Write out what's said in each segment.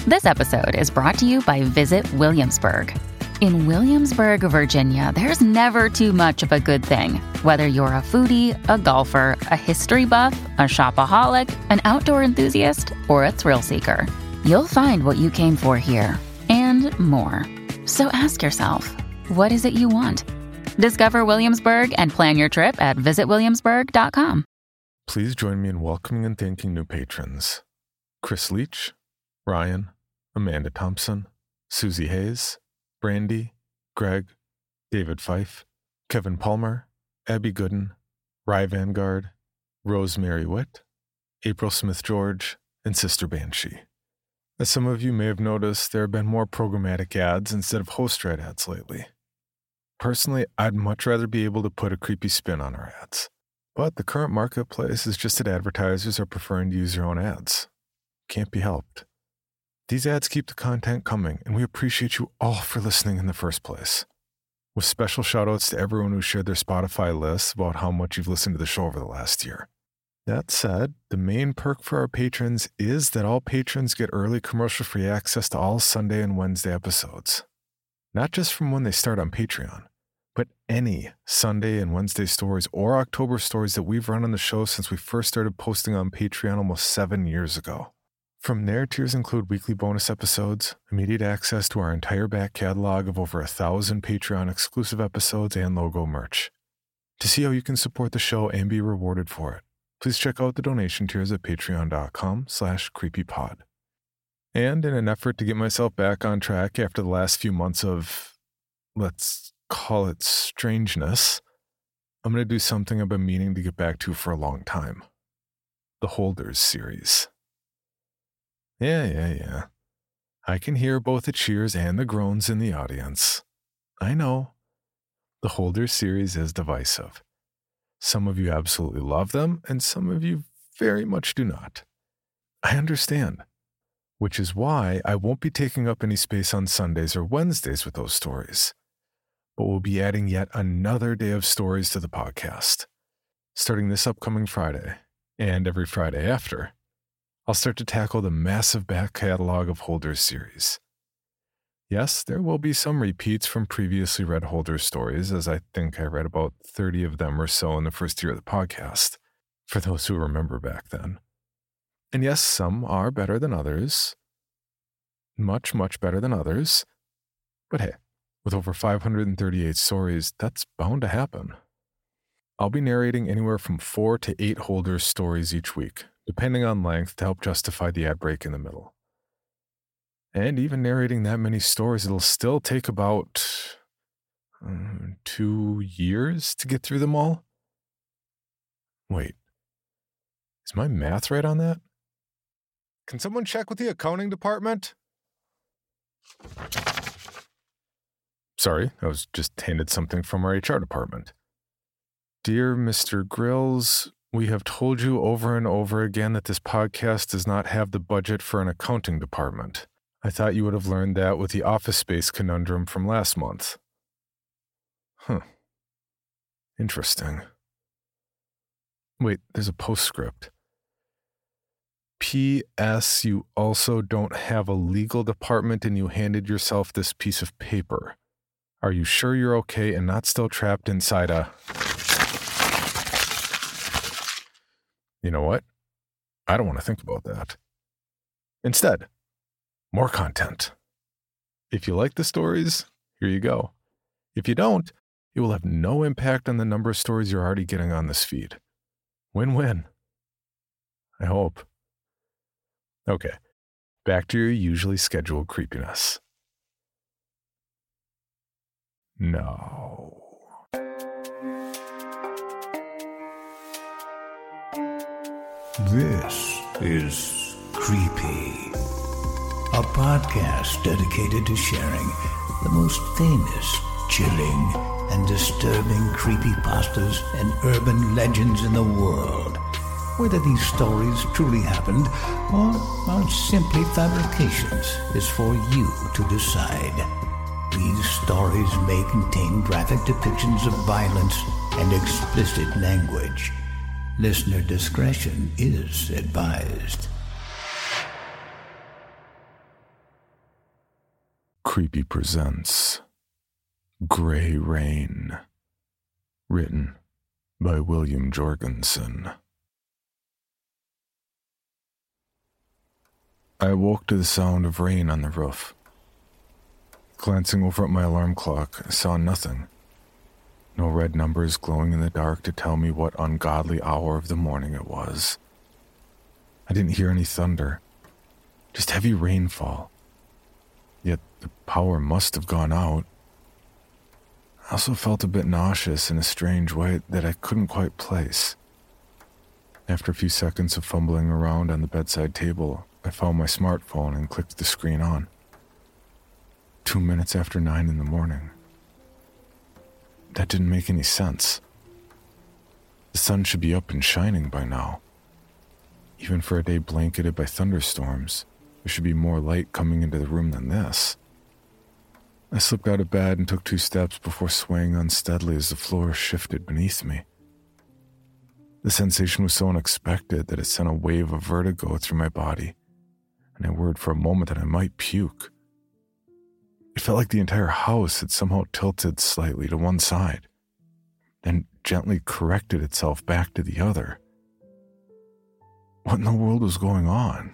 This episode is brought to you by Visit Williamsburg. In Williamsburg, Virginia, there's never too much of a good thing. Whether you're a foodie, a golfer, a history buff, a shopaholic, an outdoor enthusiast, or a thrill seeker, you'll find what you came for here and more. So ask yourself, what is it you want? Discover Williamsburg and plan your trip at visitwilliamsburg.com. Please join me in welcoming and thanking new patrons: Chris Leach, Ryan, Amanda Thompson, Susie Hayes, Brandy, Greg, David Fife, Kevin Palmer, Abby Gooden, Rye Vanguard, Rosemary Witt, April Smith-George, and Sister Banshee. As some of you may have noticed, there have been more programmatic ads instead of host-read ads lately. Personally, I'd much rather be able to put a creepy spin on our ads. But the current marketplace is just that advertisers are preferring to use their own ads. Can't be helped. These ads keep the content coming, and we appreciate you all for listening in the first place. With special shoutouts to everyone who shared their Spotify lists about how much you've listened to the show over the last year. That said, the main perk for our patrons is that all patrons get early commercial-free access to all Sunday and Wednesday episodes. Not just from when they start on Patreon, but any Sunday and Wednesday stories or October stories that we've run on the show since we first started posting on Patreon almost 7 years ago. From there, tiers include weekly bonus episodes, immediate access to our entire back catalog of over 1,000 Patreon exclusive episodes, and logo merch. To see how you can support the show and be rewarded for it, please check out the donation tiers at patreon.com/creepypod. And in an effort to get myself back on track after the last few months of, let's call it strangeness, I'm going to do something I've been meaning to get back to for a long time. The Holders series. Yeah. I can hear both the cheers and the groans in the audience. I know. The Holders series is divisive. Some of you absolutely love them, and some of you very much do not. I understand. Which is why I won't be taking up any space on Sundays or Wednesdays with those stories. But we'll be adding yet another day of stories to the podcast. Starting this upcoming Friday, and every Friday after, I'll start to tackle the massive back catalog of Holders series. Yes, there will be some repeats from previously read Holders stories, as I think I read about 30 of them or so in the first year of the podcast, for those who remember back then. And yes, some are better than others. Much, much better than others. But hey, with over 538 stories, that's bound to happen. I'll be narrating anywhere from 4 to 8 Holders stories each week, depending on length, to help justify the ad break in the middle. And even narrating that many stories, it'll still take about 2 years to get through them all. Wait, is my math right on that? Can someone check with the accounting department? Sorry, I was just handed something from our HR department. Dear Mr. Grills, we have told you over and over again that this podcast does not have the budget for an accounting department. I thought you would have learned that with the Office Space conundrum from last month. Interesting. Wait, there's a postscript. P.S. You also don't have a legal department and you handed yourself this piece of paper. Are you sure you're okay and not still trapped inside a... You know what? I don't want to think about that. Instead, more content. If you like the stories, here you go. If you don't, it will have no impact on the number of stories you're already getting on this feed. Win-win. I hope. Okay, back to your usually scheduled creepiness. No. This is Creepy, a podcast dedicated to sharing the most famous, chilling, and disturbing creepypastas and urban legends in the world. Whether these stories truly happened or are simply fabrications is for you to decide. These stories may contain graphic depictions of violence and explicit language. Listener discretion is advised. Creepy presents Gray Rain, written by William Jorgensen. I awoke to the sound of rain on the roof. Glancing over at my alarm clock, I saw nothing. No red numbers glowing in the dark to tell me what ungodly hour of the morning it was. I didn't hear any thunder, just heavy rainfall. Yet the power must have gone out. I also felt a bit nauseous in a strange way that I couldn't quite place. After a few seconds of fumbling around on the bedside table, I found my smartphone and clicked the screen on. 2 minutes after 9 in the morning. That didn't make any sense. The sun should be up and shining by now. Even for a day blanketed by thunderstorms, there should be more light coming into the room than this. I slipped out of bed and took 2 steps before swaying unsteadily as the floor shifted beneath me. The sensation was so unexpected that it sent a wave of vertigo through my body, and I worried for a moment that I might puke. It felt like the entire house had somehow tilted slightly to one side, then gently corrected itself back to the other. What in the world was going on?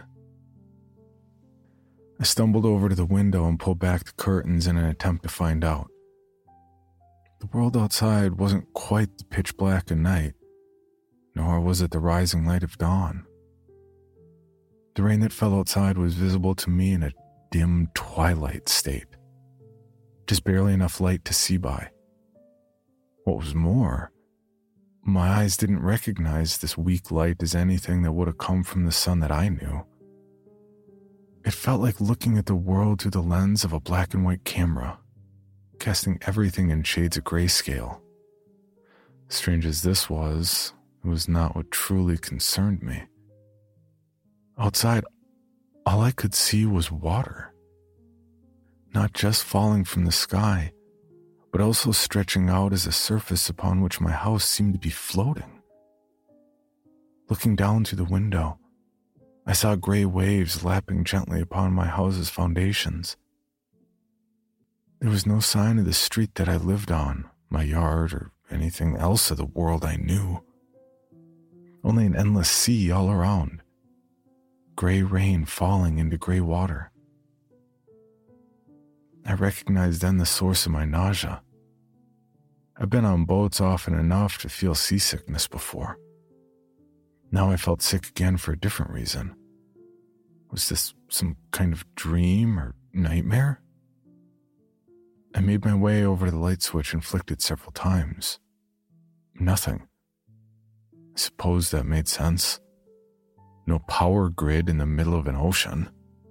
I stumbled over to the window and pulled back the curtains in an attempt to find out. The world outside wasn't quite the pitch black of night, nor was it the rising light of dawn. The rain that fell outside was visible to me in a dim twilight state, just barely enough light to see by. What was more, my eyes didn't recognize this weak light as anything that would have come from the sun that I knew. It felt like looking at the world through the lens of a black and white camera, casting everything in shades of grayscale. Strange as this was, it was not what truly concerned me. Outside, all I could see was water. Not just falling from the sky, but also stretching out as a surface upon which my house seemed to be floating. Looking down through the window, I saw gray waves lapping gently upon my house's foundations. There was no sign of the street that I lived on, my yard, or anything else of the world I knew. Only an endless sea all around. Gray rain falling into gray water. I recognized then the source of my nausea. I've been on boats often enough to feel seasickness before. Now I felt sick again for a different reason. Was this some kind of dream or nightmare? I made my way over to the light switch and flicked it several times. Nothing. I suppose that made sense. No power grid in the middle of an ocean.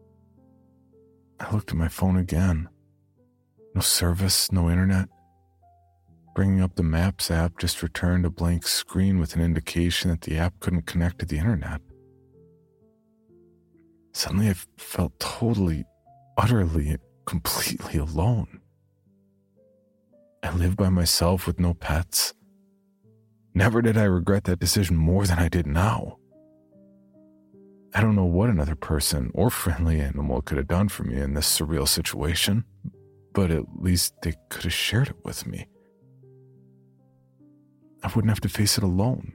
I looked at my phone again. No service, no internet. Bringing up the Maps app just returned a blank screen with an indication that the app couldn't connect to the internet. Suddenly I felt totally, utterly, completely alone. I lived by myself with no pets. Never did I regret that decision more than I did now. I don't know what another person or friendly animal could have done for me in this surreal situation, but at least they could have shared it with me. I wouldn't have to face it alone.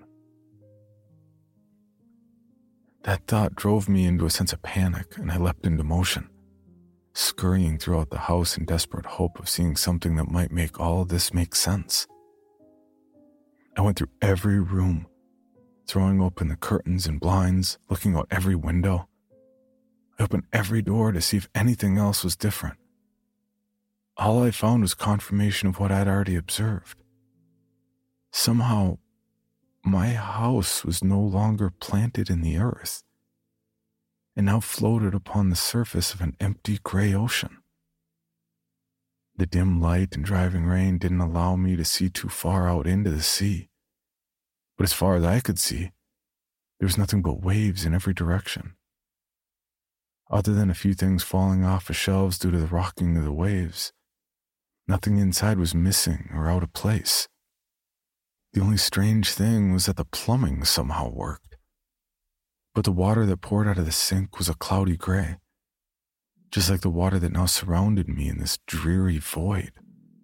That thought drove me into a sense of panic, and I leapt into motion, scurrying throughout the house in desperate hope of seeing something that might make all of this make sense. I went through every room, throwing open the curtains and blinds, looking out every window. I opened every door to see if anything else was different. All I found was confirmation of what I'd already observed. Somehow, my house was no longer planted in the earth, and now floated upon the surface of an empty gray ocean. The dim light and driving rain didn't allow me to see too far out into the sea, but as far as I could see, there was nothing but waves in every direction. Other than a few things falling off of shelves due to the rocking of the waves, nothing inside was missing or out of place. The only strange thing was that the plumbing somehow worked, but the water that poured out of the sink was a cloudy gray. just like the water that now surrounded me in this dreary void.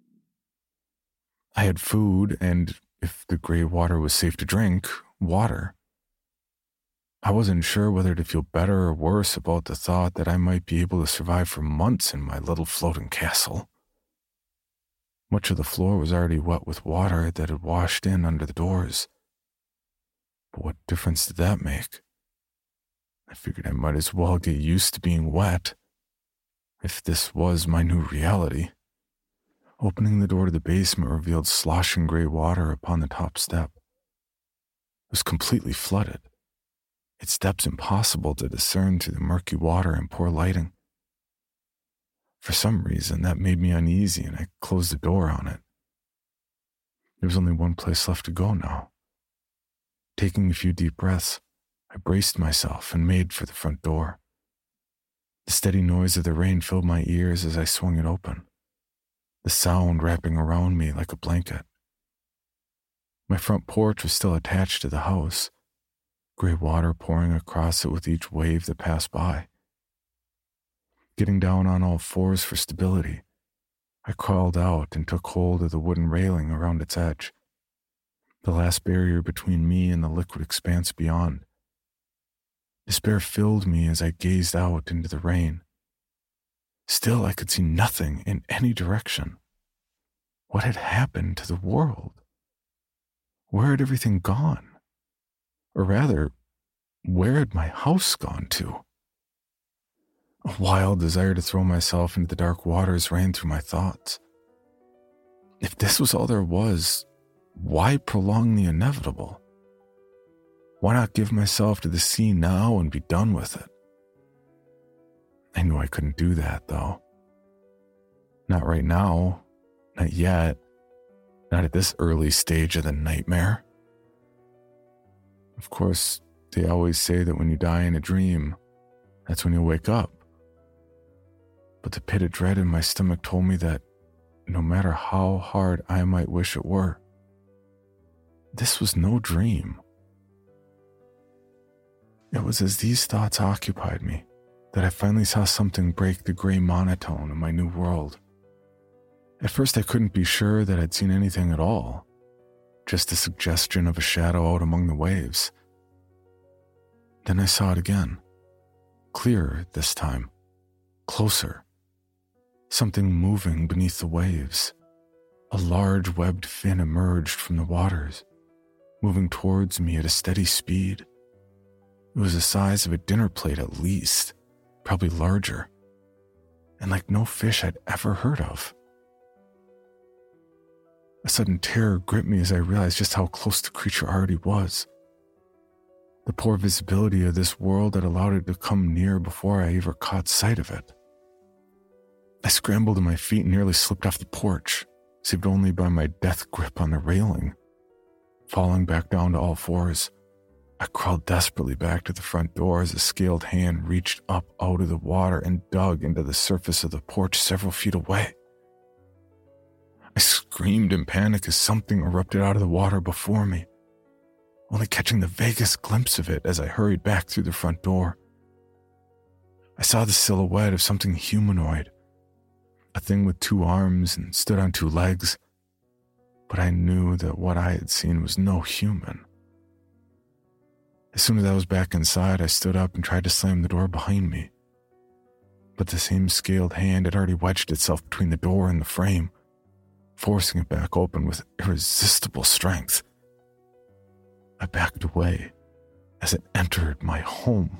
I had food, and if the gray water was safe to drink, water. I wasn't sure whether to feel better or worse about the thought that I might be able to survive for months in my little floating castle. Much of the floor was already wet with water that had washed in under the doors. But what difference did that make? I figured I might as well get used to being wet, if this was my new reality. Opening the door to the basement revealed sloshing gray water upon the top step. It was completely flooded, its depths impossible to discern through the murky water and poor lighting. For some reason, that made me uneasy, and I closed the door on it. There was only one place left to go now. Taking a few deep breaths, I braced myself and made for the front door. The steady noise of the rain filled my ears as I swung it open, the sound wrapping around me like a blanket. My front porch was still attached to the house, gray water pouring across it with each wave that passed by. Getting down on all fours for stability, I crawled out and took hold of the wooden railing around its edge, the last barrier between me and the liquid expanse beyond. Despair filled me as I gazed out into the rain. Still, I could see nothing in any direction. What had happened to the world? Where had everything gone? Or rather, where had my house gone to? A wild desire to throw myself into the dark waters ran through my thoughts. If this was all there was, why prolong the inevitable? Why not give myself to the sea now and be done with it? I knew I couldn't do that, though. Not right now. Not yet. Not at this early stage of the nightmare. Of course, they always say that when you die in a dream, that's when you'll wake up. But the pit of dread in my stomach told me that no matter how hard I might wish it were, this was no dream. It was as these thoughts occupied me that I finally saw something break the gray monotone of my new world. At first I couldn't be sure that I'd seen anything at all, just a suggestion of a shadow out among the waves. Then I saw it again, clearer this time, closer. Something moving beneath the waves. A large webbed fin emerged from the waters, moving towards me at a steady speed. It was the size of a dinner plate at least, probably larger, and like no fish I'd ever heard of. A sudden terror gripped me as I realized just how close the creature already was. The poor visibility of this world had allowed it to come near before I ever caught sight of it. I scrambled to my feet and nearly slipped off the porch, saved only by my death grip on the railing. Falling back down to all fours, I crawled desperately back to the front door as a scaled hand reached up out of the water and dug into the surface of the porch several feet away. I screamed in panic as something erupted out of the water before me, only catching the vaguest glimpse of it as I hurried back through the front door. I saw the silhouette of something humanoid, a thing with 2 arms and stood on 2 legs, but I knew that what I had seen was no human. As soon as I was back inside, I stood up and tried to slam the door behind me, but the same scaled hand had already wedged itself between the door and the frame, forcing it back open with irresistible strength. I backed away as it entered my home.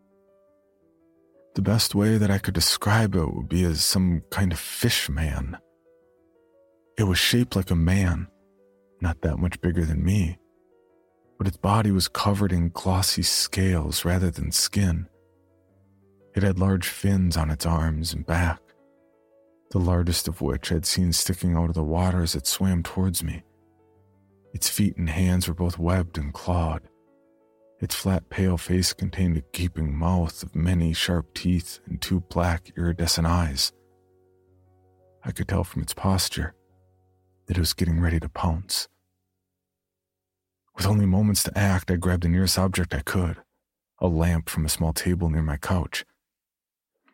The best way that I could describe it would be as some kind of fish man. It was shaped like a man, not that much bigger than me, but its body was covered in glossy scales rather than skin. It had large fins on its arms and back, the largest of which I'd seen sticking out of the water as it swam towards me. Its feet and hands were both webbed and clawed. Its flat, pale face contained a gaping mouth of many sharp teeth and 2 black, iridescent eyes. I could tell from its posture that it was getting ready to pounce. With only moments to act, I grabbed the nearest object I could, a lamp from a small table near my couch.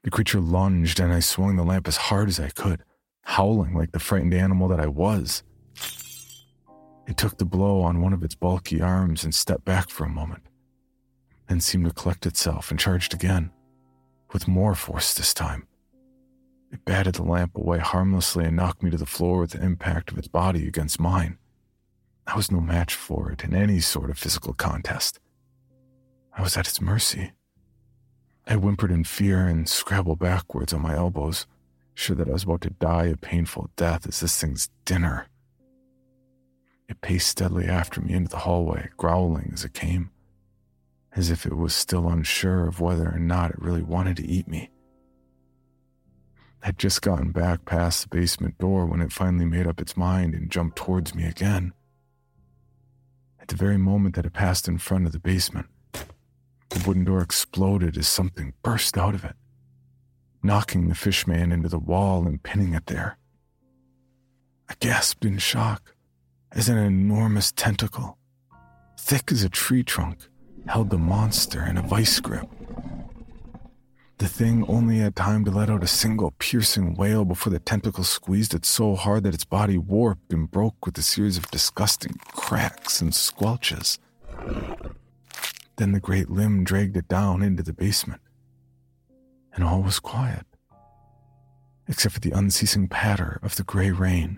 The creature lunged, and I swung the lamp as hard as I could, howling like the frightened animal that I was. It took the blow on one of its bulky arms and stepped back for a moment, then seemed to collect itself and charged again, with more force this time. It batted the lamp away harmlessly and knocked me to the floor with the impact of its body against mine. I was no match for it in any sort of physical contest. I was at its mercy. I whimpered in fear and scrabbled backwards on my elbows, sure that I was about to die a painful death as this thing's dinner. It paced steadily after me into the hallway, growling as it came, as if it was still unsure of whether or not it really wanted to eat me. I'd just gotten back past the basement door when it finally made up its mind and jumped towards me again. At the very moment that it passed in front of the basement, the wooden door exploded as something burst out of it, knocking the fishman into the wall and pinning it there. I gasped in shock as an enormous tentacle, thick as a tree trunk, held the monster in a vice grip. The thing only had time to let out a single piercing wail before the tentacle squeezed it so hard that its body warped and broke with a series of disgusting cracks and squelches. Then the great limb dragged it down into the basement, and all was quiet, except for the unceasing patter of the gray rain.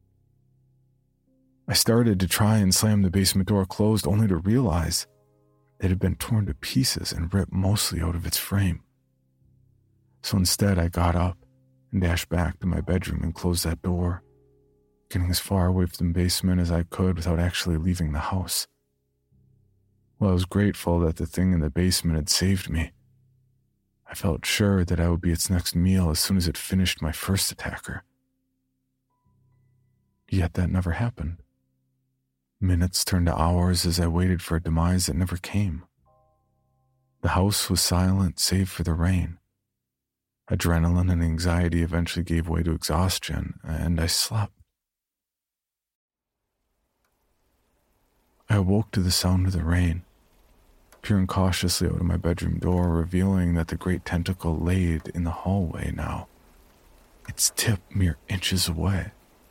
I started to try and slam the basement door closed, only to realize it had been torn to pieces and ripped mostly out of its frame. So instead, I got up and dashed back to my bedroom and closed that door, getting as far away from the basement as I could without actually leaving the house. While I was grateful that the thing in the basement had saved me, I felt sure that I would be its next meal as soon as it finished my first attacker. Yet that never happened. Minutes turned to hours as I waited for a demise that never came. The house was silent save for the rain. Adrenaline and anxiety eventually gave way to exhaustion, and I slept. I awoke to the sound of the rain, peering cautiously out of my bedroom door, revealing that the great tentacle laid in the hallway now, its tip mere inches away.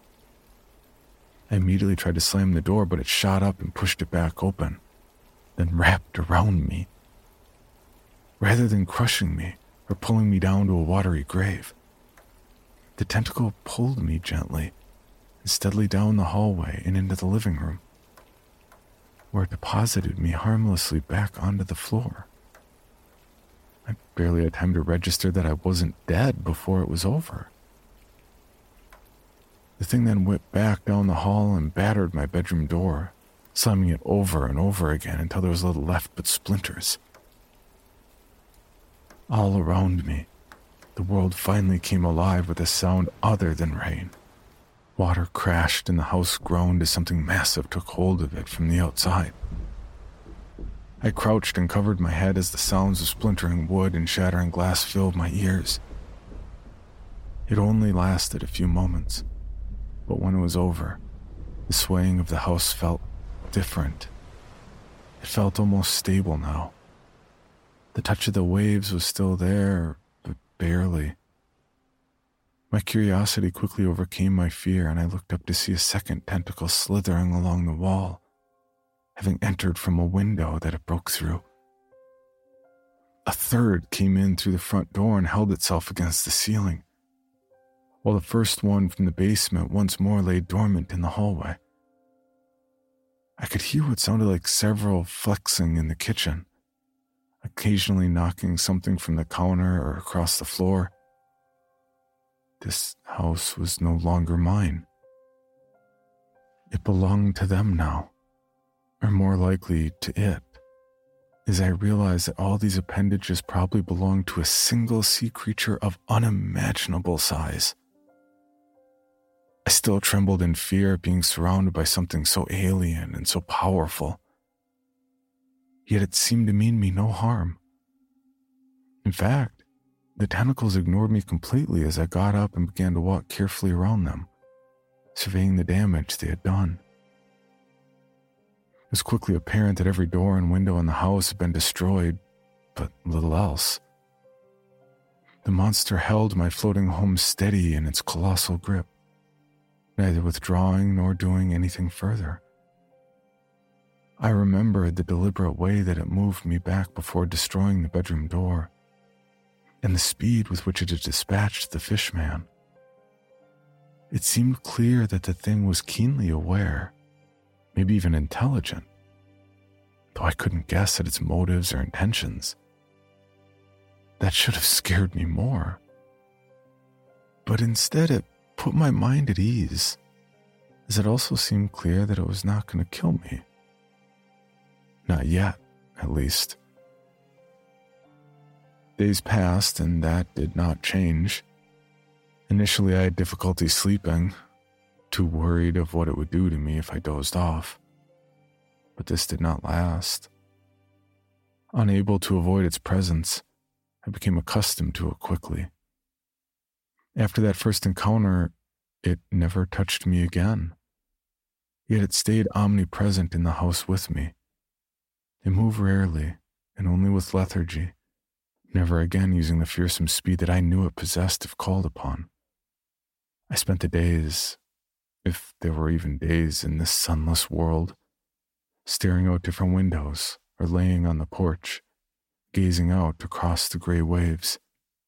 I immediately tried to slam the door, but it shot up and pushed it back open, then wrapped around me. Rather than crushing me or pulling me down to a watery grave, the tentacle pulled me gently and steadily down the hallway and into the living room, where it deposited me harmlessly back onto the floor. I barely had time to register that I wasn't dead before it was over. The thing then whipped back down the hall and battered my bedroom door, slamming it over and over again until there was little left but splinters. All around me, the world finally came alive with a sound other than rain. Water crashed and the house groaned as something massive took hold of it from the outside. I crouched and covered my head as the sounds of splintering wood and shattering glass filled my ears. It only lasted a few moments, but when it was over, the swaying of the house felt different. It felt almost stable now. The touch of the waves was still there, but barely. My curiosity quickly overcame my fear, and I looked up to see a second tentacle slithering along the wall, having entered from a window that it broke through. A third came in through the front door and held itself against the ceiling, while the first one from the basement once more lay dormant in the hallway. I could hear what sounded like several flexing in the kitchen, occasionally knocking something from the counter or across the floor. This house was no longer mine. It belonged to them now, or more likely to it, as I realized that all these appendages probably belonged to a single sea creature of unimaginable size. I still trembled in fear at being surrounded by something so alien and so powerful. Yet it seemed to mean me no harm. In fact, the tentacles ignored me completely as I got up and began to walk carefully around them, surveying the damage they had done. It was quickly apparent that every door and window in the house had been destroyed, but little else. The monster held my floating home steady in its colossal grip, neither withdrawing nor doing anything further. I remembered the deliberate way that it moved me back before destroying the bedroom door, and the speed with which it had dispatched the fishman. It seemed clear that the thing was keenly aware, maybe even intelligent, though I couldn't guess at its motives or intentions. That should have scared me more. But instead it put my mind at ease, as it also seemed clear that it was not going to kill me. Not yet, at least. Days passed, and that did not change. Initially, I had difficulty sleeping, too worried of what it would do to me if I dozed off. But this did not last. Unable to avoid its presence, I became accustomed to it quickly. After that first encounter, it never touched me again. Yet it stayed omnipresent in the house with me. It moved rarely, and only with lethargy, never again using the fearsome speed that I knew it possessed if called upon. I spent the days, if there were even days in this sunless world, staring out different windows or laying on the porch, gazing out across the gray waves.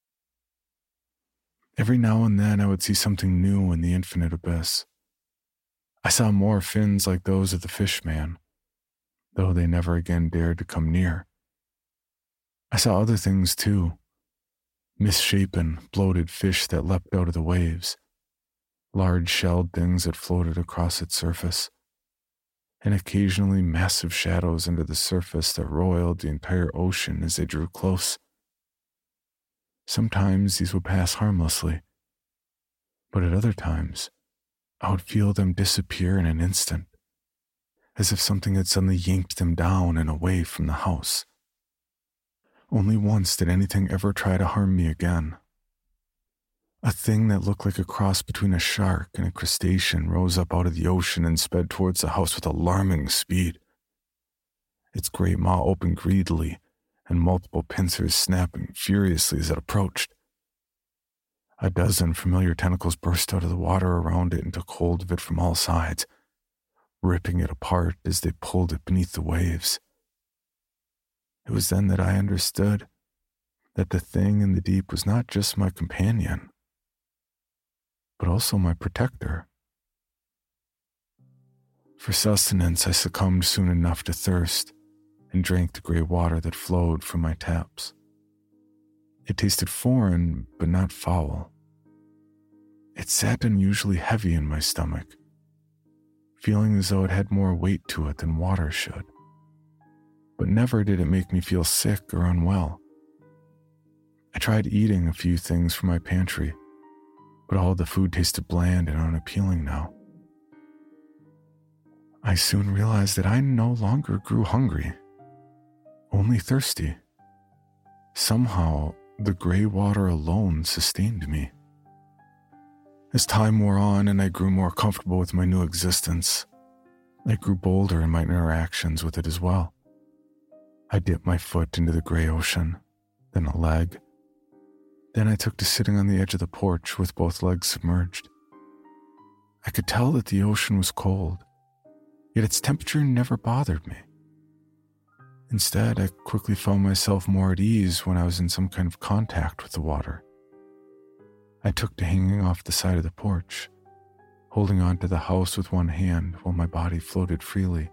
Every now and then I would see something new in the infinite abyss. I saw more fins like those of the fishman, though they never again dared to come near. I saw other things too, misshapen, bloated fish that leapt out of the waves, large shelled things that floated across its surface, and occasionally massive shadows under the surface that roiled the entire ocean as they drew close. Sometimes these would pass harmlessly, but at other times I would feel them disappear in an instant, as if something had suddenly yanked them down and away from the house. Only once did anything ever try to harm me again. A thing that looked like a cross between a shark and a crustacean rose up out of the ocean and sped towards the house with alarming speed. Its great maw opened greedily, and multiple pincers snapping furiously as it approached. A dozen familiar tentacles burst out of the water around it and took hold of it from all sides, ripping it apart as they pulled it beneath the waves. It was then that I understood that the thing in the deep was not just my companion, but also my protector. For sustenance, I succumbed soon enough to thirst and drank the gray water that flowed from my taps. It tasted foreign, but not foul. It sat unusually heavy in my stomach, feeling as though it had more weight to it than water should. But never did it make me feel sick or unwell. I tried eating a few things from my pantry, but all the food tasted bland and unappealing now. I soon realized that I no longer grew hungry, only thirsty. Somehow, the gray water alone sustained me. As time wore on and I grew more comfortable with my new existence, I grew bolder in my interactions with it as well. I dipped my foot into the gray ocean, then a leg. Then I took to sitting on the edge of the porch with both legs submerged. I could tell that the ocean was cold, yet its temperature never bothered me. Instead, I quickly found myself more at ease when I was in some kind of contact with the water. I took to hanging off the side of the porch, holding on to the house with one hand while my body floated freely.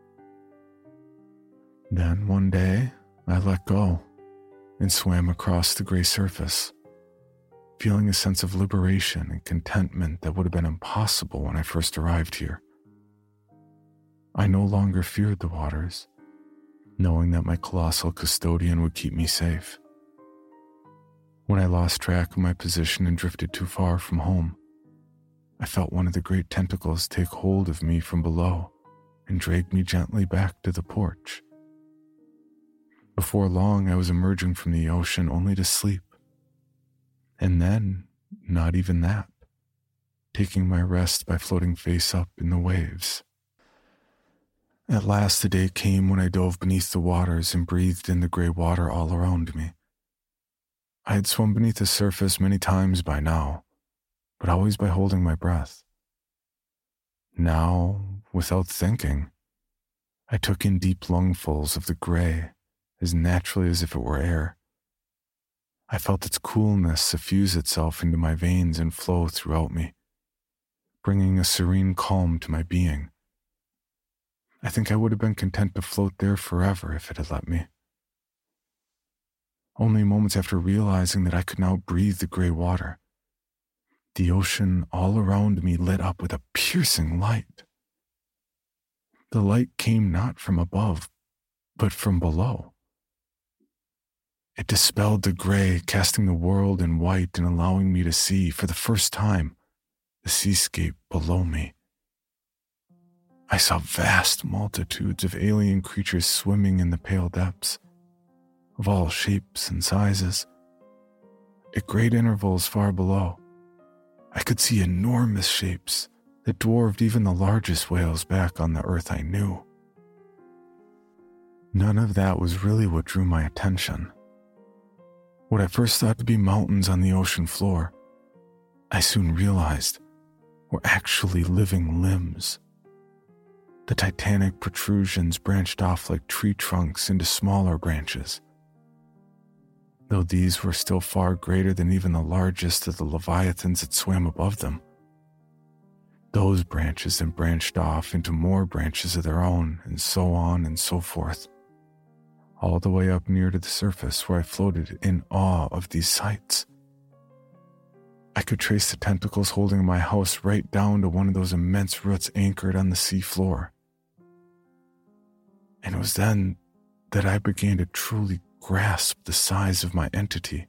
Then one day, I let go and swam across the gray surface, feeling a sense of liberation and contentment that would have been impossible when I first arrived here. I no longer feared the waters, knowing that my colossal custodian would keep me safe. When I lost track of my position and drifted too far from home, I felt one of the great tentacles take hold of me from below and drag me gently back to the porch. Before long, I was emerging from the ocean only to sleep. And then, not even that, taking my rest by floating face up in the waves. At last the day came when I dove beneath the waters and breathed in the gray water all around me. I had swum beneath the surface many times by now, but always by holding my breath. Now, without thinking, I took in deep lungfuls of the gray as naturally as if it were air. I felt its coolness suffuse itself into my veins and flow throughout me, bringing a serene calm to my being. I think I would have been content to float there forever if it had let me. Only moments after realizing that I could now breathe the gray water, the ocean all around me lit up with a piercing light. The light came not from above, but from below. It dispelled the gray, casting the world in white and allowing me to see, for the first time, the seascape below me. I saw vast multitudes of alien creatures swimming in the pale depths, of all shapes and sizes. At great intervals far below, I could see enormous shapes that dwarfed even the largest whales back on the earth I knew. None of that was really what drew my attention. What I first thought to be mountains on the ocean floor, I soon realized were actually living limbs. The titanic protrusions branched off like tree trunks into smaller branches, though these were still far greater than even the largest of the leviathans that swam above them. Those branches then branched off into more branches of their own, and so on and so forth, all the way up near to the surface where I floated in awe of these sights. I could trace the tentacles holding my house right down to one of those immense roots anchored on the sea floor. And it was then that I began to truly grasp the size of my entity.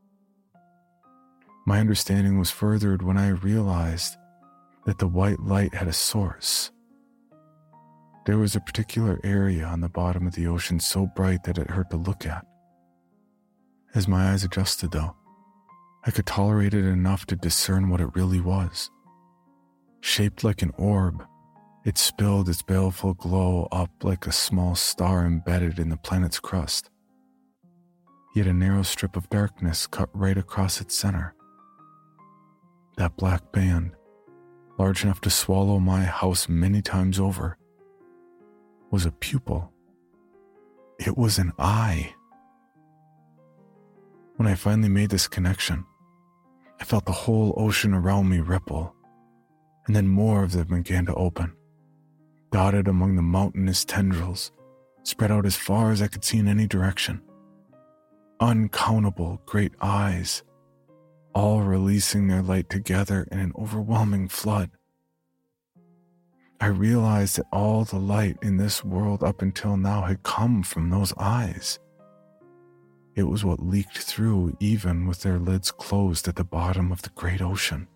My understanding was furthered when I realized that the white light had a source. There was a particular area on the bottom of the ocean so bright that it hurt to look at. As my eyes adjusted, though, I could tolerate it enough to discern what it really was. Shaped like an orb, it spilled its baleful glow up like a small star embedded in the planet's crust. Yet a narrow strip of darkness cut right across its center. That black band, large enough to swallow my house many times over, was a pupil. It was an eye. When I finally made this connection, I felt the whole ocean around me ripple, and then more of them began to open, dotted among the mountainous tendrils, spread out as far as I could see in any direction. Uncountable great eyes, all releasing their light together in an overwhelming flood. I realized that all the light in this world up until now had come from those eyes. It was what leaked through even with their lids closed at the bottom of the great ocean.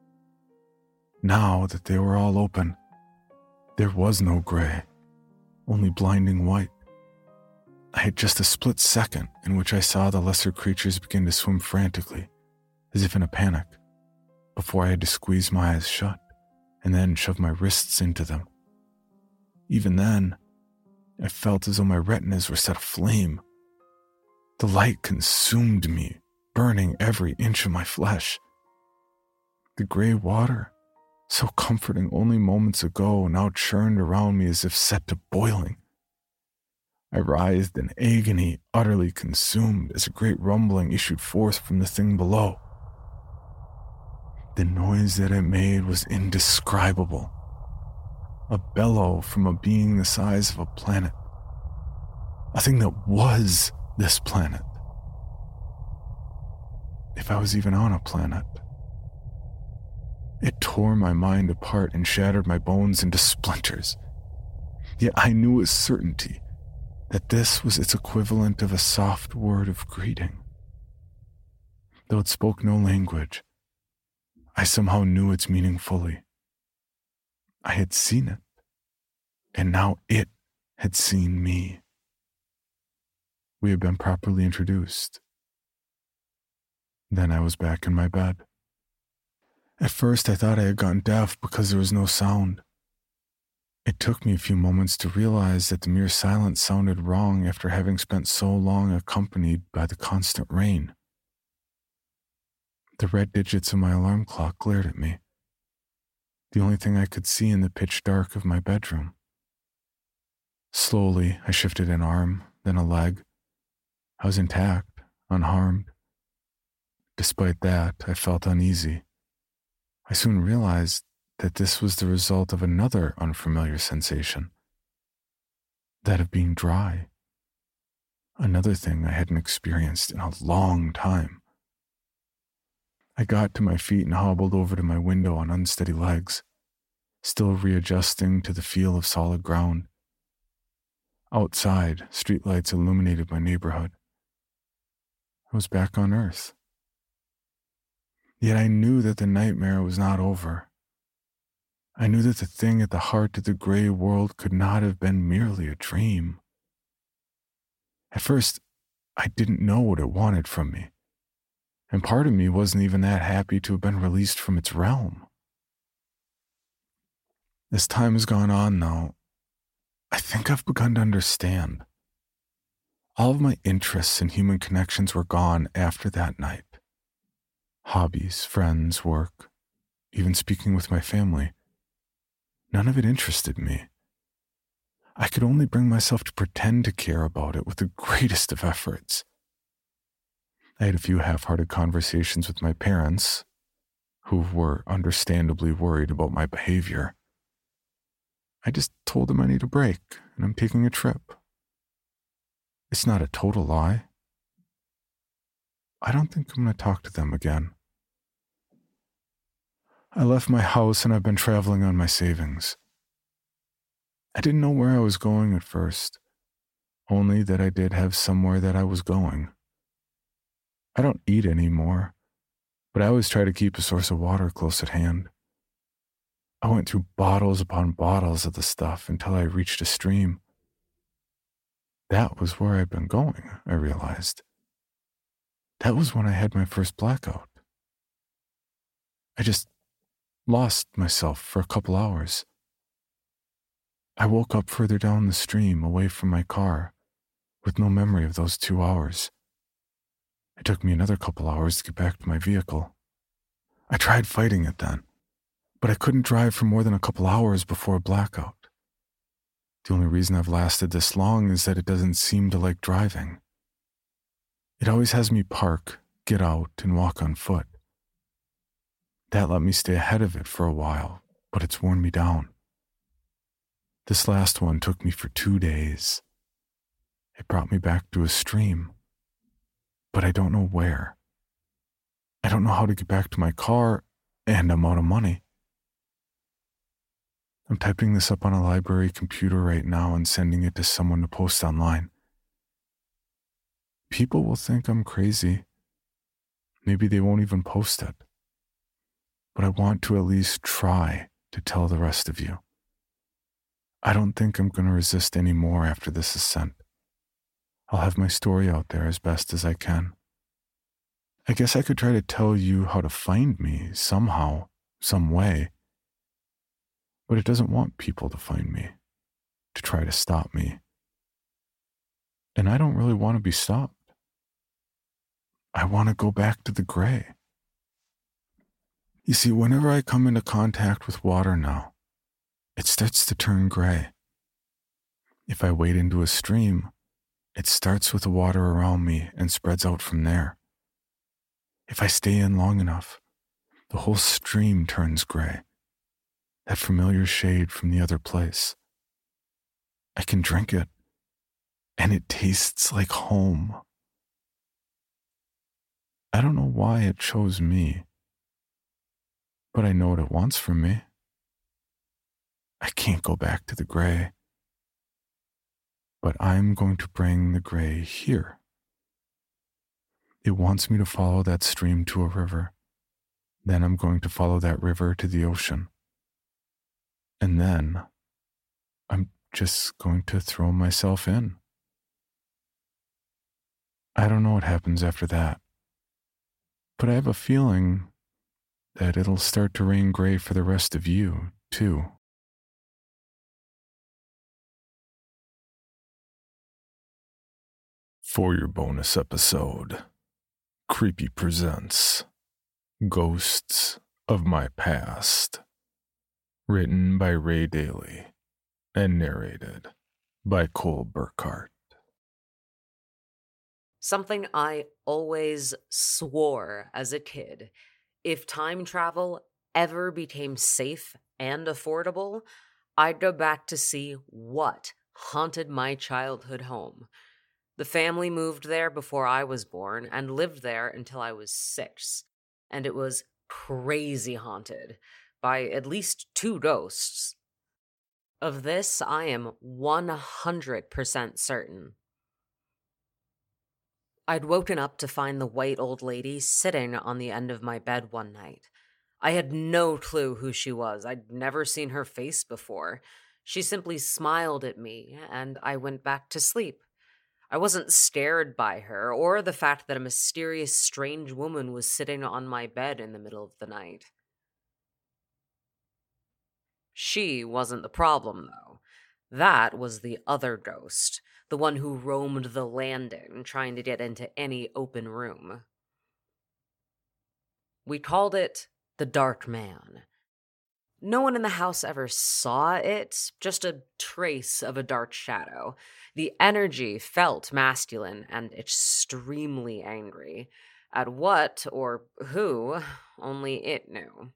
Now that they were all open, there was no gray, only blinding white. I had just a split second in which I saw the lesser creatures begin to swim frantically, as if in a panic, before I had to squeeze my eyes shut and then shove my wrists into them. Even then, I felt as though my retinas were set aflame. The light consumed me, burning every inch of my flesh. The gray water, so comforting only moments ago, now churned around me as if set to boiling. I writhed in agony, utterly consumed, as a great rumbling issued forth from the thing below. The noise that it made was indescribable. A bellow from a being the size of a planet. A thing that was this planet. If I was even on a planet. It tore my mind apart and shattered my bones into splinters. Yet I knew with certainty that this was its equivalent of a soft word of greeting. Though it spoke no language, I somehow knew its meaning fully. I had seen it, and now it had seen me. We had been properly introduced. Then I was back in my bed. At first I thought I had gotten deaf because there was no sound. It took me a few moments to realize that the mere silence sounded wrong after having spent so long accompanied by the constant rain. The red digits of my alarm clock glared at me, the only thing I could see in the pitch dark of my bedroom. Slowly, I shifted an arm, then a leg. I was intact, unharmed. Despite that, I felt uneasy. I soon realized that this was the result of another unfamiliar sensation, that of being dry. Another thing I hadn't experienced in a long time. I got to my feet and hobbled over to my window on unsteady legs, still readjusting to the feel of solid ground. Outside, streetlights illuminated my neighborhood. I was back on Earth. Yet I knew that the nightmare was not over. I knew that the thing at the heart of the gray world could not have been merely a dream. At first, I didn't know what it wanted from me, and part of me wasn't even that happy to have been released from its realm. As time has gone on, though, I think I've begun to understand. All of my interests and human connections were gone after that night. Hobbies, friends, work, even speaking with my family. None of it interested me. I could only bring myself to pretend to care about it with the greatest of efforts. I had a few half-hearted conversations with my parents, who were understandably worried about my behavior. I just told them I need a break and I'm taking a trip. It's not a total lie. I don't think I'm going to talk to them again. I left my house and I've been traveling on my savings. I didn't know where I was going at first, only that I did have somewhere that I was going. I don't eat anymore, but I always try to keep a source of water close at hand. I went through bottles upon bottles of the stuff until I reached a stream. That was where I'd been going, I realized. That was when I had my first blackout. I just lost myself for a couple hours. I woke up further down the stream, away from my car, with no memory of those 2 hours. It took me another couple hours to get back to my vehicle. I tried fighting it then, but I couldn't drive for more than a couple hours before a blackout. The only reason I've lasted this long is that it doesn't seem to like driving. It always has me park, get out, and walk on foot. That let me stay ahead of it for a while, but it's worn me down. This last one took me for 2 days. It brought me back to a stream, but I don't know where. I don't know how to get back to my car, and I'm out of money. I'm typing this up on a library computer right now and sending it to someone to post online. People will think I'm crazy. Maybe they won't even post it. But I want to at least try to tell the rest of you. I don't think I'm going to resist any more after this is sent. I'll have my story out there as best as I can. I guess I could try to tell you how to find me somehow, some way. But it doesn't want people to find me, to try to stop me. And I don't really want to be stopped. I want to go back to the gray. You see, whenever I come into contact with water now, it starts to turn gray. If I wade into a stream, it starts with the water around me and spreads out from there. If I stay in long enough, the whole stream turns gray, that familiar shade from the other place. I can drink it, and it tastes like home. I don't know why it chose me, but I know what it wants from me. I can't go back to the gray, but I'm going to bring the gray here. It wants me to follow that stream to a river. Then I'm going to follow that river to the ocean. And then I'm just going to throw myself in. I don't know what happens after that, but I have a feeling that it'll start to rain gray for the rest of you, too. For your bonus episode, Creepy Presents Ghosts of My Past. Written by Ray Daly and narrated by Cole Burkhart. Something I always swore as a kid. If time travel ever became safe and affordable, I'd go back to see what haunted my childhood home. The family moved there before I was born and lived there until I was 6, and it was crazy haunted by at least 2 ghosts. Of this, I am 100% certain. I'd woken up to find the white old lady sitting on the end of my bed one night. I had no clue who she was. I'd never seen her face before. She simply smiled at me, and I went back to sleep. I wasn't scared by her, or the fact that a mysterious, strange woman was sitting on my bed in the middle of the night. She wasn't the problem, though. That was the other ghost, the one who roamed the landing, trying to get into any open room. We called it the Dark Man. No one in the house ever saw it, just a trace of a dark shadow. The energy felt masculine and extremely angry. At what or who, only it knew.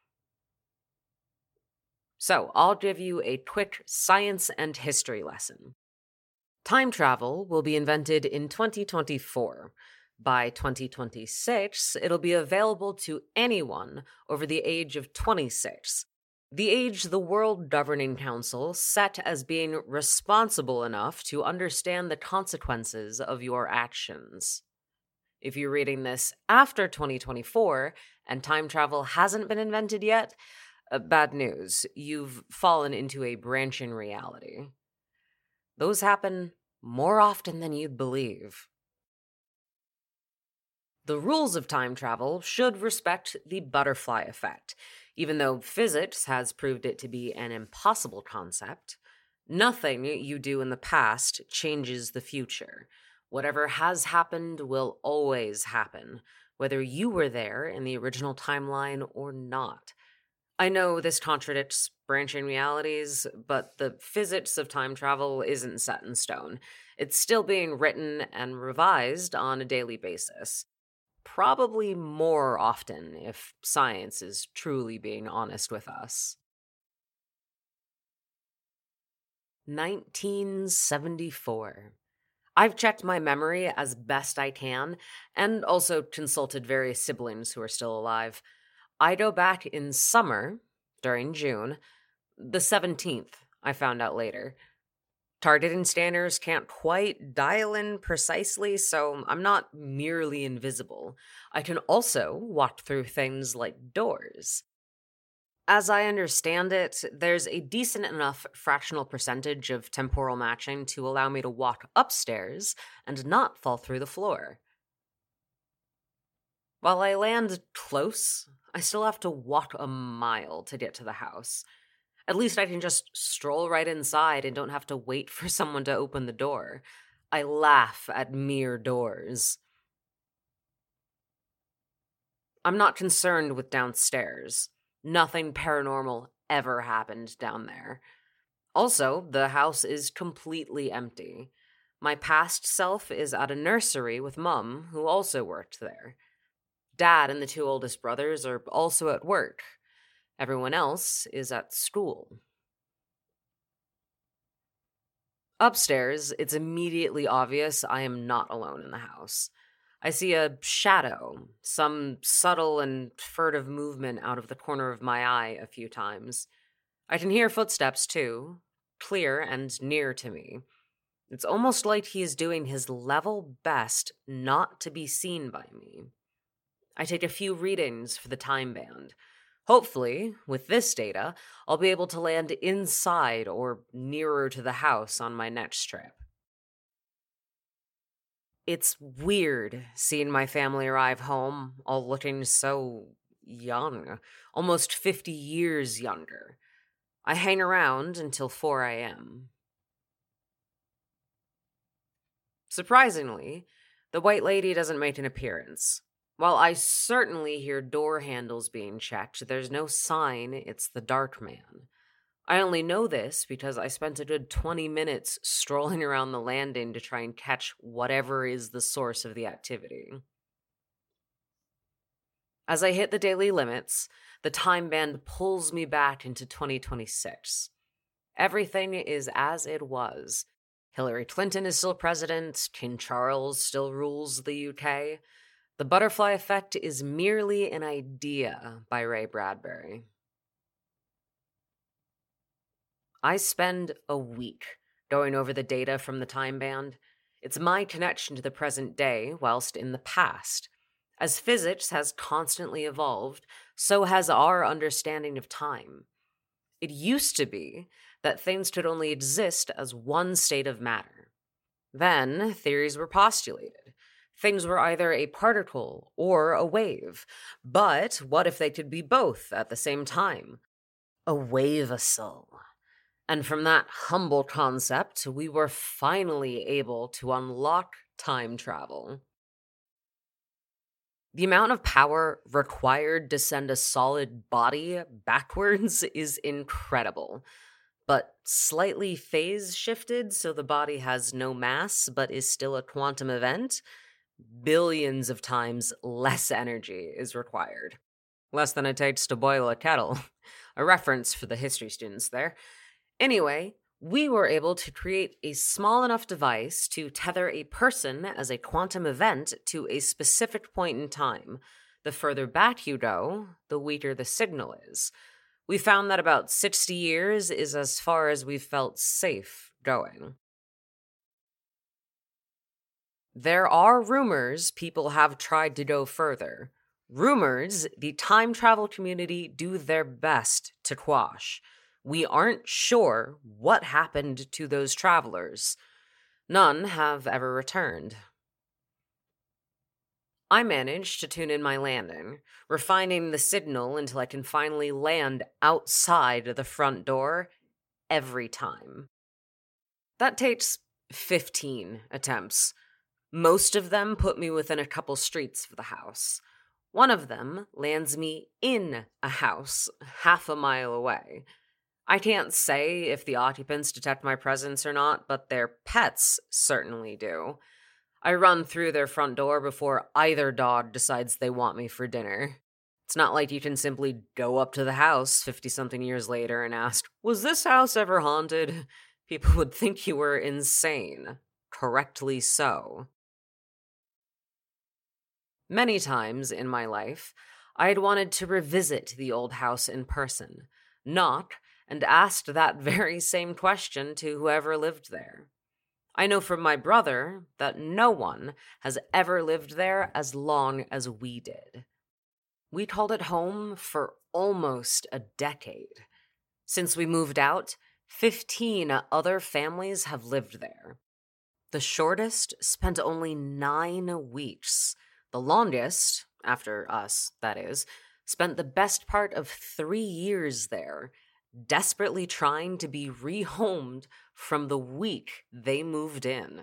So, I'll give you a quick science and history lesson. Time travel will be invented in 2024. By 2026, it'll be available to anyone over the age of 26. The age the World Governing Council set as being responsible enough to understand the consequences of your actions. If you're reading this after 2024 and time travel hasn't been invented yet, bad news, you've fallen into a branching reality. Those happen more often than you'd believe. The rules of time travel should respect the butterfly effect. Even though physics has proved it to be an impossible concept, nothing you do in the past changes the future. Whatever has happened will always happen, whether you were there in the original timeline or not. I know this contradicts branching realities, but the physics of time travel isn't set in stone. It's still being written and revised on a daily basis. Probably more often if science is truly being honest with us. 1974. I've checked my memory as best I can, and also consulted various siblings who are still alive. I go back in summer, during June, the 17th, I found out later. Targeting scanners can't quite dial in precisely, so I'm not merely invisible. I can also walk through things like doors. As I understand it, there's a decent enough fractional percentage of temporal matching to allow me to walk upstairs and not fall through the floor. While I land close, I still have to walk a mile to get to the house. At least I can just stroll right inside and don't have to wait for someone to open the door. I laugh at mere doors. I'm not concerned with downstairs. Nothing paranormal ever happened down there. Also, the house is completely empty. My past self is at a nursery with Mum, who also worked there. Dad and the 2 oldest brothers are also at work. Everyone else is at school. Upstairs, it's immediately obvious I am not alone in the house. I see a shadow, some subtle and furtive movement out of the corner of my eye a few times. I can hear footsteps, too, clear and near to me. It's almost like he is doing his level best not to be seen by me. I take a few readings for the time band. Hopefully, with this data, I'll be able to land inside or nearer to the house on my next trip. It's weird seeing my family arrive home, all looking so young, almost 50 years younger. I hang around until 4 a.m. Surprisingly, the white lady doesn't make an appearance. While I certainly hear door handles being checked, there's no sign it's the Darkman. I only know this because I spent a good 20 minutes strolling around the landing to try and catch whatever is the source of the activity. As I hit the daily limits, the time band pulls me back into 2026. Everything is as it was. Hillary Clinton is still president, King Charles still rules the UK. The butterfly effect is merely an idea by Ray Bradbury. I spend a week going over the data from the time band. It's my connection to the present day whilst in the past. As physics has constantly evolved, so has our understanding of time. It used to be that things could only exist as one state of matter. Then theories were postulated. Things were either a particle or a wave. But what if they could be both at the same time? A wavasol. And from that humble concept, we were finally able to unlock time travel. The amount of power required to send a solid body backwards is incredible, but slightly phase shifted so the body has no mass but is still a quantum event, billions of times less energy is required. Less than it takes to boil a kettle. A reference for the history students there. Anyway, we were able to create a small enough device to tether a person as a quantum event to a specific point in time. The further back you go, the weaker the signal is. We found that about 60 years is as far as we've felt safe going. There are rumors people have tried to go further. Rumors the time travel community do their best to quash. We aren't sure what happened to those travelers. None have ever returned. I managed to tune in my landing, refining the signal until I can finally land outside the front door every time. That takes 15 attempts. Most of them put me within a couple streets of the house. One of them lands me in a house half a mile away. I can't say if the occupants detect my presence or not, but their pets certainly do. I run through their front door before either dog decides they want me for dinner. It's not like you can simply go up to the house 50-something years later and ask, "Was this house ever haunted?" People would think you were insane. Correctly so. Many times in my life, I had wanted to revisit the old house in person, knock, and asked that very same question to whoever lived there. I know from my brother that no one has ever lived there as long as we did. We called it home for almost a decade. Since we moved out, 15 other families have lived there. The shortest spent only 9 weeks. The longest, after us, that is, spent the best part of 3 years there, desperately trying to be rehomed from the week they moved in.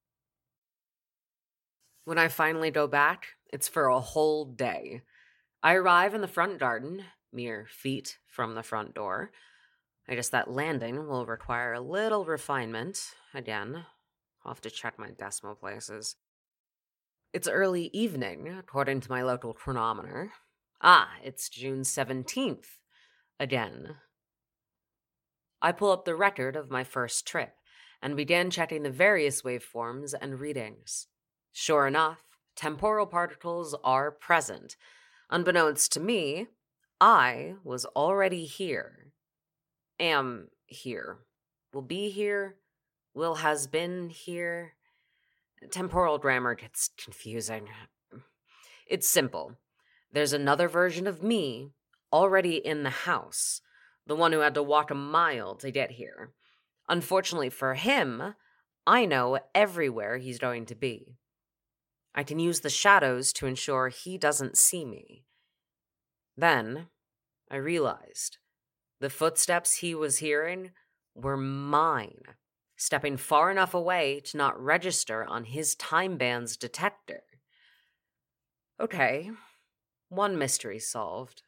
When I finally go back, it's for a whole day. I arrive in the front garden, mere feet from the front door. I guess that landing will require a little refinement. Again, I'll have to check my decimal places. It's early evening, according to my local chronometer. It's June 17th. Again. I pull up the record of my first trip and began checking the various waveforms and readings. Sure enough, temporal particles are present. Unbeknownst to me, I was already here. Am here. Will be here. Will has been here. Temporal grammar gets confusing. It's simple. There's another version of me already in the house. The one who had to walk a mile to get here. Unfortunately for him, I know everywhere he's going to be. I can use the shadows to ensure he doesn't see me. Then, I realized the footsteps he was hearing were mine, stepping far enough away to not register on his time band's detector. Okay, one mystery solved.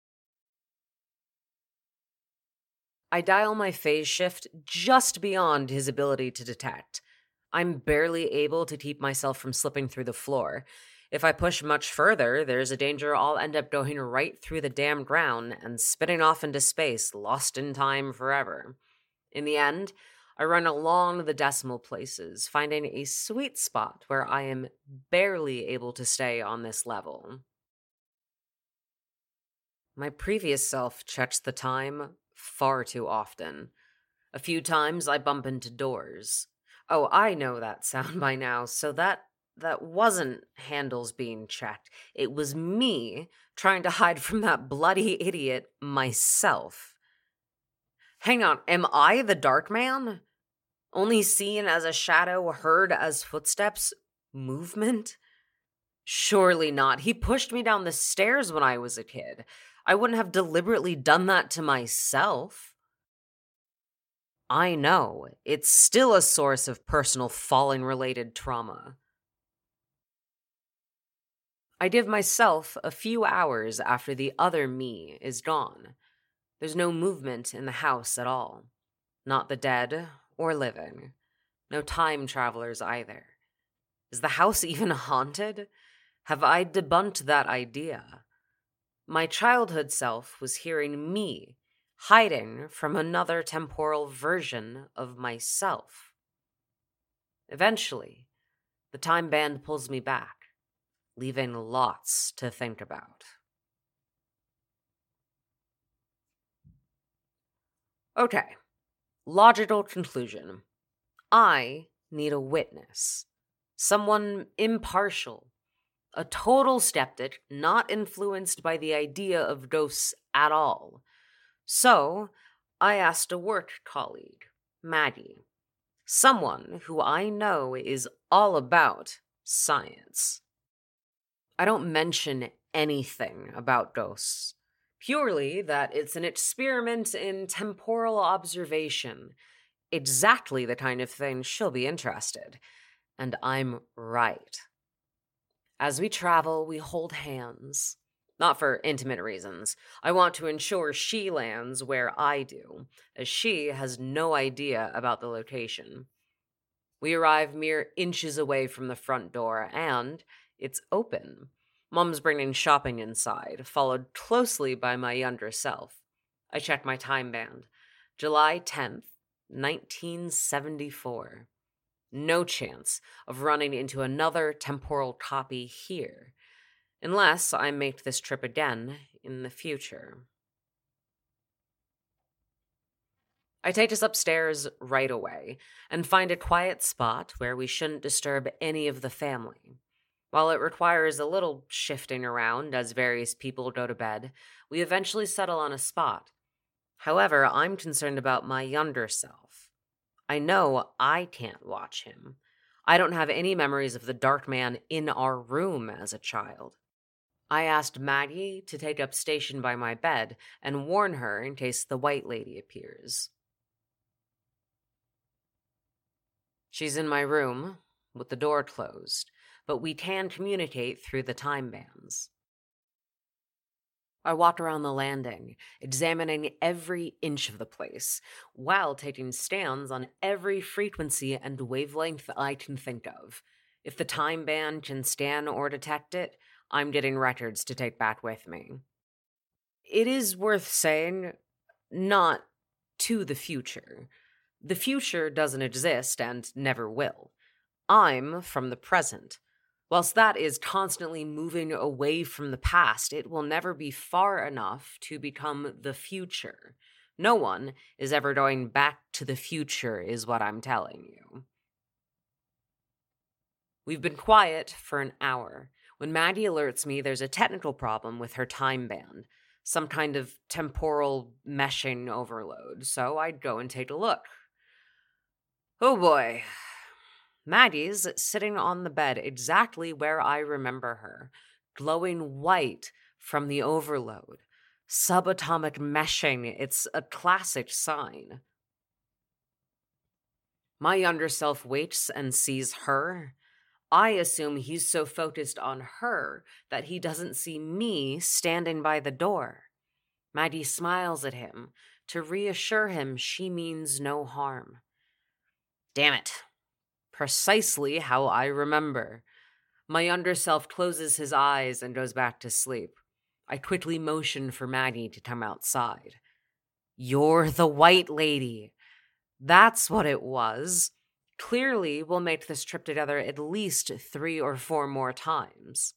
I dial my phase shift just beyond his ability to detect. I'm barely able to keep myself from slipping through the floor. If I push much further, there's a danger I'll end up going right through the damn ground and spitting off into space, lost in time forever. In the end, I run along the decimal places, finding a sweet spot where I am barely able to stay on this level. My previous self checks the time far too often. A few times I bump into doors. Oh, I know that sound by now, so that wasn't handles being checked. It was me trying to hide from that bloody idiot myself. Hang on, am I the Dark Man? Only seen as a shadow, heard as footsteps? Movement? Surely not. He pushed me down the stairs when I was a kid. I wouldn't have deliberately done that to myself. I know, it's still a source of personal falling-related trauma. I give myself a few hours after the other me is gone. There's no movement in the house at all. Not the dead or living. No time travelers either. Is the house even haunted? Have I debunked that idea? My childhood self was hearing me, hiding from another temporal version of myself. Eventually, the time band pulls me back, leaving lots to think about. Okay, logical conclusion. I need a witness. Someone impartial. A total skeptic, not influenced by the idea of ghosts at all. So, I asked a work colleague, Maggie. Someone who I know is all about science. I don't mention anything about ghosts. Purely that it's an experiment in temporal observation. Exactly the kind of thing she'll be interested. And I'm right. As we travel, we hold hands. Not for intimate reasons. I want to ensure she lands where I do, as she has no idea about the location. We arrive mere inches away from the front door, and it's open. Mom's bringing shopping inside, followed closely by my younger self. I check my time band. July 10th, 1974. No chance of running into another temporal copy here, unless I make this trip again in the future. I take us upstairs right away and find a quiet spot where we shouldn't disturb any of the family. While it requires a little shifting around as various people go to bed, we eventually settle on a spot. However, I'm concerned about my younger self. I know I can't watch him. I don't have any memories of the Dark Man in our room as a child. I asked Maggie to take up station by my bed and warn her in case the White Lady appears. She's in my room, with the door closed, but we can communicate through the time bands. I walk around the landing, examining every inch of the place, while taking stands on every frequency and wavelength I can think of. If the time band can scan or detect it, I'm getting records to take back with me. It is worth saying, not to the future. The future doesn't exist and never will. I'm from the present. Whilst that is constantly moving away from the past, it will never be far enough to become the future. No one is ever going back to the future, is what I'm telling you. We've been quiet for an hour when Maggie alerts me there's a technical problem with her time band, some kind of temporal meshing overload, so I'd go and take a look. Oh boy. Maggie's sitting on the bed exactly where I remember her, glowing white from the overload. Subatomic meshing, it's a classic sign. My younger self waits and sees her. I assume he's so focused on her that he doesn't see me standing by the door. Maggie smiles at him to reassure him she means no harm. Damn it. Precisely how I remember. My younger self closes his eyes and goes back to sleep. I quickly motion for Maggie to come outside. You're the white lady. That's what it was. Clearly, we'll make this trip together at least 3 or 4 more times.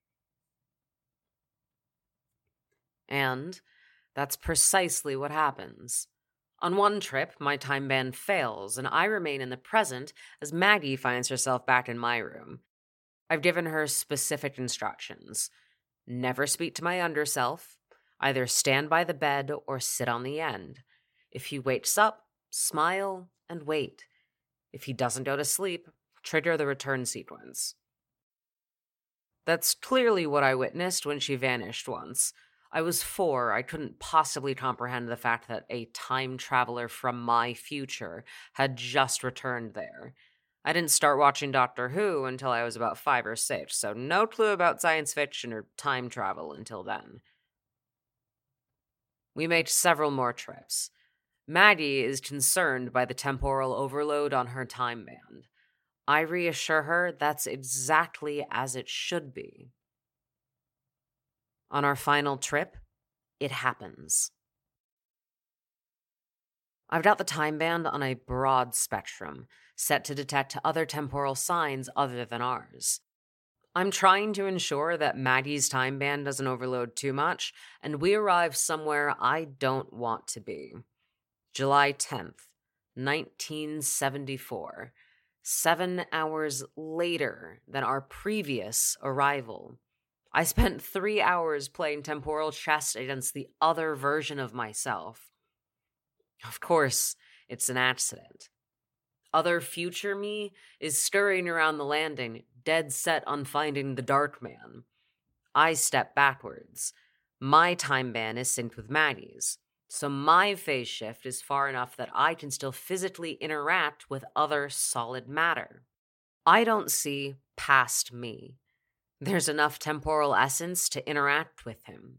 And that's precisely what happens. On one trip, my time band fails, and I remain in the present as Maggie finds herself back in my room. I've given her specific instructions. Never speak to my underself. Either stand by the bed or sit on the end. If he wakes up, smile and wait. If he doesn't go to sleep, trigger the return sequence. That's clearly what I witnessed when she vanished once. I was 4. I couldn't possibly comprehend the fact that a time traveler from my future had just returned there. I didn't start watching Doctor Who until I was about 5 or 6, so no clue about science fiction or time travel until then. We made several more trips. Maggie is concerned by the temporal overload on her time band. I reassure her that's exactly as it should be. On our final trip, it happens. I've got the time band on a broad spectrum, set to detect other temporal signs other than ours. I'm trying to ensure that Maggie's time band doesn't overload too much, and we arrive somewhere I don't want to be. July 10th, 1974, 7 hours later than our previous arrival. I spent 3 hours playing temporal chess against the other version of myself. Of course, it's an accident. Other future me is scurrying around the landing, dead set on finding the Dark Man. I step backwards. My time band is synced with Maggie's, so my phase shift is far enough that I can still physically interact with other solid matter. I don't see past me. There's enough temporal essence to interact with him.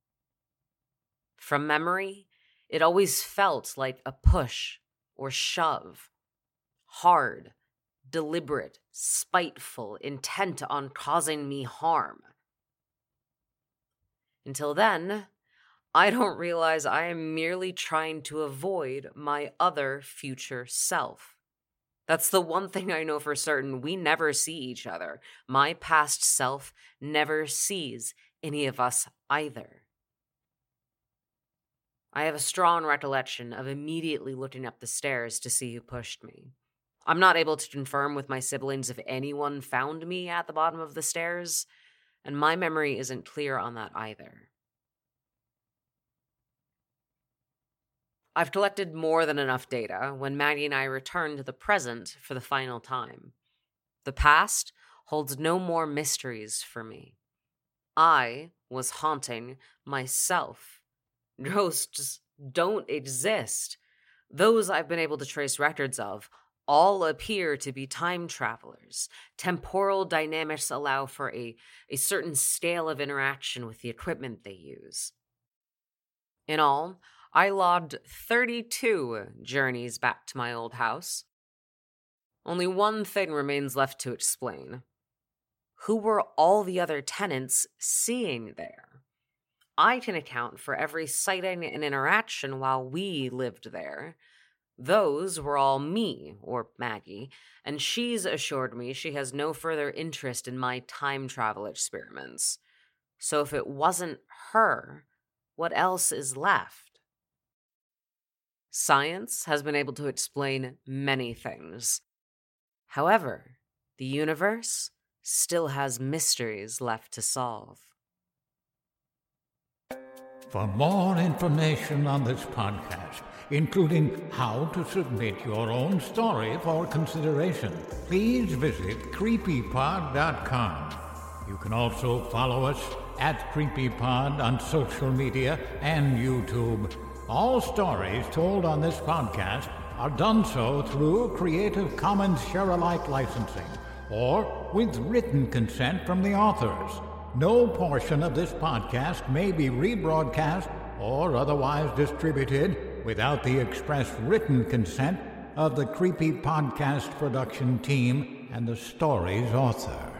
From memory, it always felt like a push or shove. Hard, deliberate, spiteful, intent on causing me harm. Until then, I don't realize I am merely trying to avoid my other future self. That's the one thing I know for certain. We never see each other. My past self never sees any of us either. I have a strong recollection of immediately looking up the stairs to see who pushed me. I'm not able to confirm with my siblings if anyone found me at the bottom of the stairs, and my memory isn't clear on that either. I've collected more than enough data when Maggie and I return to the present for the final time. The past holds no more mysteries for me. I was haunting myself. Ghosts don't exist. Those I've been able to trace records of all appear to be time travelers. Temporal dynamics allow for a certain scale of interaction with the equipment they use. In all, I logged 32 journeys back to my old house. Only one thing remains left to explain. Who were all the other tenants seeing there? I can account for every sighting and interaction while we lived there. Those were all me, or Maggie, and she's assured me she has no further interest in my time travel experiments. So if it wasn't her, what else is left? Science has been able to explain many things. However, the universe still has mysteries left to solve. For more information on this podcast, including how to submit your own story for consideration, please visit creepypod.com. You can also follow us at CreepyPod on social media and YouTube. All stories told on this podcast are done so through Creative Commons Share-alike licensing. or with written consent from the authors. No portion of this podcast may be rebroadcast or otherwise distributed without the express written consent of the Creepy Podcast production team and the story's author.